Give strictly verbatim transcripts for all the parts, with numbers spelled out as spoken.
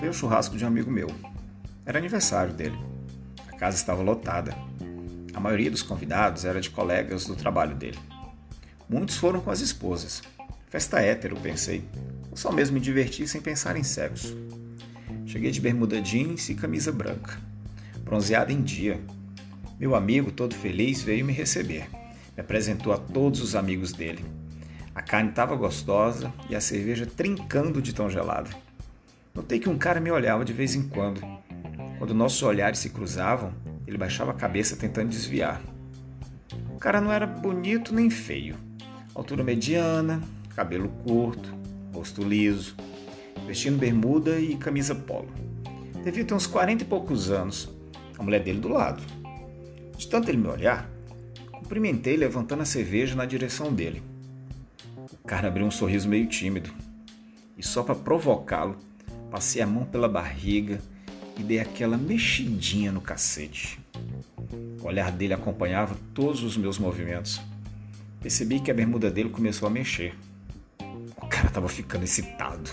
marquei o churrasco de um amigo meu. Era aniversário dele. A casa estava lotada. A maioria dos convidados era de colegas do trabalho dele. Muitos foram com as esposas. Festa hétero, pensei. Ou só mesmo me divertir sem pensar em sexo. Cheguei de bermuda jeans e camisa branca. Bronzeada em dia. Meu amigo, todo feliz, veio me receber. Me apresentou a todos os amigos dele. A carne estava gostosa e a cerveja trincando de tão gelada. Notei que um cara me olhava de vez em quando. Quando nossos olhares se cruzavam, ele baixava a cabeça tentando desviar. O cara não era bonito nem feio. Altura mediana, cabelo curto, rosto liso, vestindo bermuda e camisa polo. Devia ter uns quarenta e poucos anos, a mulher dele do lado. De tanto ele me olhar, cumprimentei levantando a cerveja na direção dele. O cara abriu um sorriso meio tímido e só para provocá-lo, passei a mão pela barriga e dei aquela mexidinha no cacete. O olhar dele acompanhava todos os meus movimentos. Percebi que a bermuda dele começou a mexer. O cara estava ficando excitado.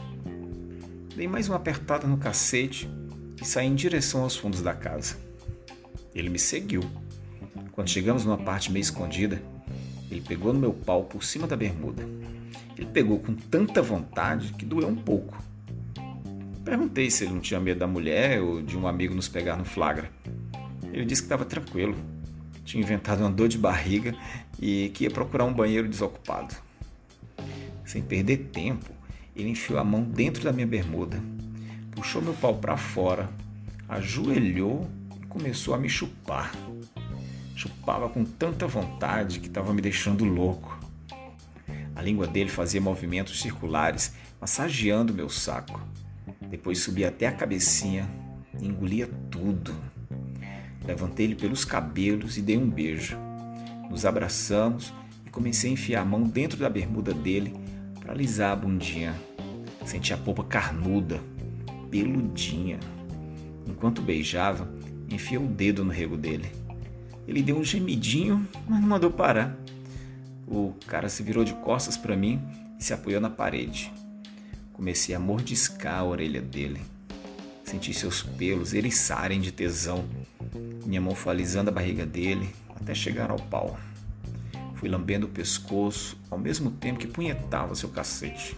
Dei mais uma apertada no cacete e saí em direção aos fundos da casa. Ele me seguiu. Quando chegamos numa parte meio escondida, ele pegou no meu pau por cima da bermuda. Ele pegou com tanta vontade que doeu um pouco. Perguntei se ele não tinha medo da mulher ou de um amigo nos pegar no flagra. Ele disse que estava tranquilo. Tinha inventado uma dor de barriga e que ia procurar um banheiro desocupado. Sem perder tempo, ele enfiou a mão dentro da minha bermuda, puxou meu pau para fora, ajoelhou e começou a me chupar. Chupava com tanta vontade que estava me deixando louco. A língua dele fazia movimentos circulares, massageando meu saco. Depois subia até a cabecinha e engolia tudo. Levantei-lhe pelos cabelos e dei um beijo. Nos abraçamos e comecei a enfiar a mão dentro da bermuda dele para alisar a bundinha. Senti a polpa carnuda, peludinha. Enquanto beijava, enfiei o dedo no rego dele. Ele deu um gemidinho, mas não mandou parar. O cara se virou de costas para mim e se apoiou na parede. Comecei a mordiscar a orelha dele. Senti seus pelos eriçarem de tesão. Minha mão foi alisando a barriga dele até chegar ao pau. Fui lambendo o pescoço ao mesmo tempo que punhetava seu cacete.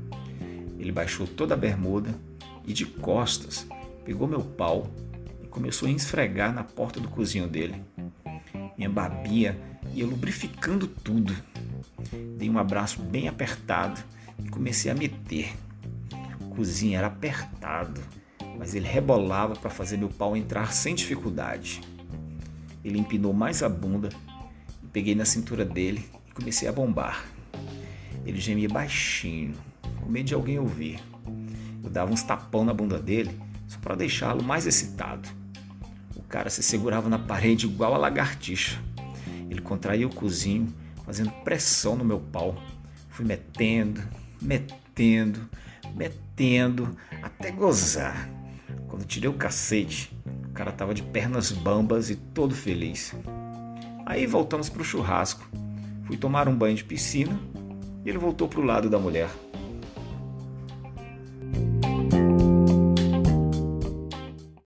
Ele baixou toda a bermuda e de costas pegou meu pau e começou a esfregar na porta do cozinho dele. Minha babia ia lubrificando tudo. Dei um abraço bem apertado e comecei a meter. O cozinho era apertado, mas ele rebolava para fazer meu pau entrar sem dificuldade. Ele empinou mais a bunda e peguei na cintura dele e comecei a bombar. Ele gemia baixinho, com medo de alguém ouvir. Eu dava uns tapão na bunda dele só para deixá-lo mais excitado. O cara se segurava na parede igual a lagartixa. Ele contraía o cozinho, fazendo pressão no meu pau. Fui metendo, metendo, metendo, até gozar. Quando tirei o cacete, o cara estava de pernas bambas e todo feliz. Aí voltamos para o churrasco. Fui tomar um banho de piscina e ele voltou para o lado da mulher.